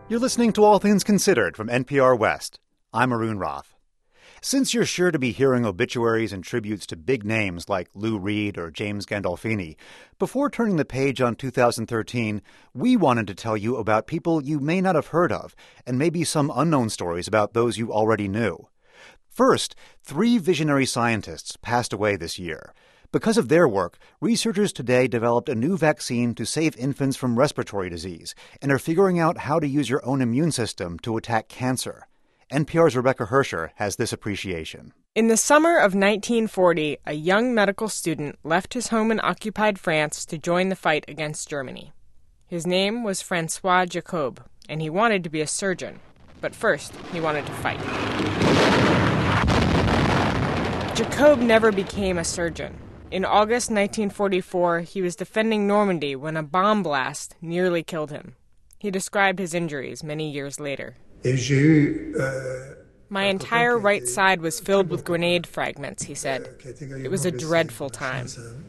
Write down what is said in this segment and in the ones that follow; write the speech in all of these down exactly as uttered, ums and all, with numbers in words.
You're listening to All Things Considered from N P R West. I'm Arun Roth. Since you're sure to be hearing obituaries and tributes to big names like Lou Reed or James Gandolfini, before turning the page on two thousand thirteen, we wanted to tell you about people you may not have heard of, and maybe some unknown stories about those you already knew. First, three visionary scientists passed away this year. Because of their work, researchers today developed a new vaccine to save infants from respiratory disease and are figuring out how to use your own immune system to attack cancer. N P R's Rebecca Hersher has this appreciation. In the summer of nineteen forty, a young medical student left his home in occupied France to join the fight against Germany. His name was Francois Jacob, and he wanted to be a surgeon. But first, he wanted to fight. Jacob never became a surgeon. In August nineteen forty-four, he was defending Normandy when a bomb blast nearly killed him. He described his injuries many years later. My entire right side was filled with grenade fragments, he said. It was a dreadful time.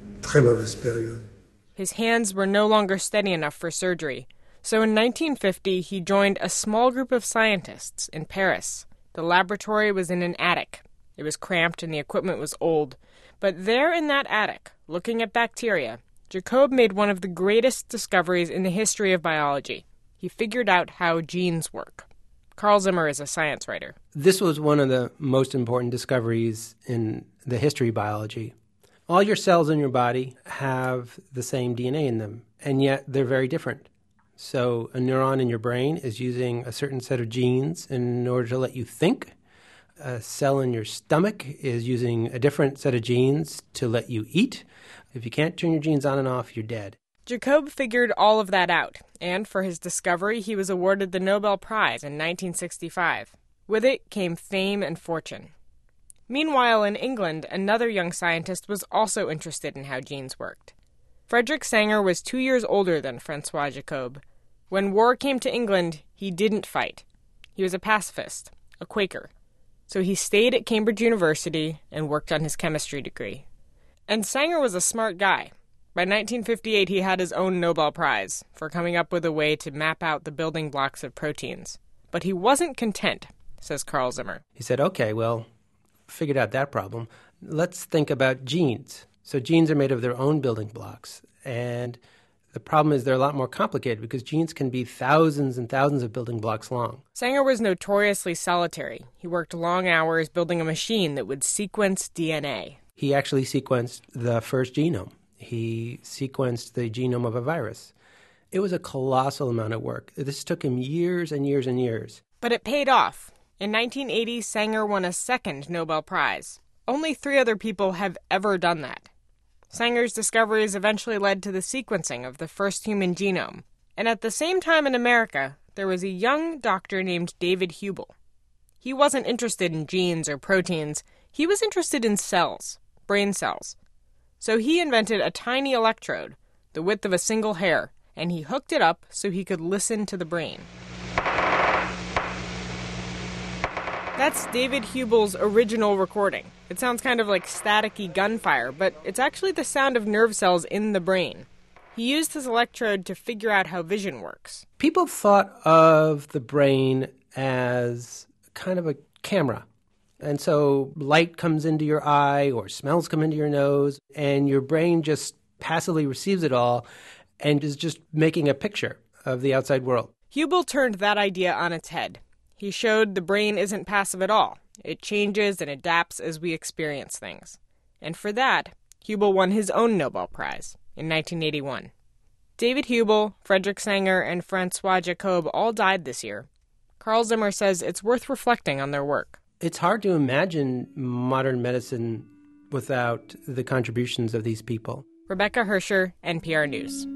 His hands were no longer steady enough for surgery, so in nineteen fifty he joined a small group of scientists in Paris. The laboratory was in an attic. It was cramped and the equipment was old. But there in that attic, looking at bacteria, Jacob made one of the greatest discoveries in the history of biology. He figured out how genes work. Carl Zimmer is a science writer. This was one of the most important discoveries in the history of biology. All your cells in your body have the same D N A in them, and yet they're very different. So a neuron in your brain is using a certain set of genes in order to let you think. A cell in your stomach is using a different set of genes to let you eat. If you can't turn your genes on and off, you're dead. Jacob figured all of that out, and for his discovery, he was awarded the Nobel Prize in nineteen sixty-five. With it came fame and fortune. Meanwhile, in England, another young scientist was also interested in how genes worked. Frederick Sanger was two years older than Francois Jacob. When war came to England, he didn't fight. He was a pacifist, a Quaker. So he stayed at Cambridge University and worked on his chemistry degree. And Sanger was a smart guy. By nineteen fifty-eight, he had his own Nobel Prize for coming up with a way to map out the building blocks of proteins. But he wasn't content, says Carl Zimmer. He said, okay, well, figured out that problem. Let's think about genes. So genes are made of their own building blocks. And the problem is they're a lot more complicated because genes can be thousands and thousands of building blocks long. Sanger was notoriously solitary. He worked long hours building a machine that would sequence D N A. He actually sequenced the first genome. He sequenced the genome of a virus. It was a colossal amount of work. This took him years and years and years. But it paid off. In nineteen eighty, Sanger won a second Nobel Prize. Only three other people have ever done that. Sanger's discoveries eventually led to the sequencing of the first human genome. And at the same time in America, there was a young doctor named David Hubel. He wasn't interested in genes or proteins. He was interested in cells, brain cells. So he invented a tiny electrode, the width of a single hair, and he hooked it up so he could listen to the brain. That's David Hubel's original recording. It sounds kind of like staticky gunfire, but it's actually the sound of nerve cells in the brain. He used his electrode to figure out how vision works. People thought of the brain as kind of a camera. And so light comes into your eye or smells come into your nose, and your brain just passively receives it all and is just making a picture of the outside world. Hubel turned that idea on its head. He showed the brain isn't passive at all. It changes and adapts as we experience things. And for that, Hubel won his own Nobel Prize in nineteen eighty-one. David Hubel, Frederick Sanger, and Francois Jacob all died this year. Carl Zimmer says it's worth reflecting on their work. It's hard to imagine modern medicine without the contributions of these people. Rebecca Hersher, N P R News.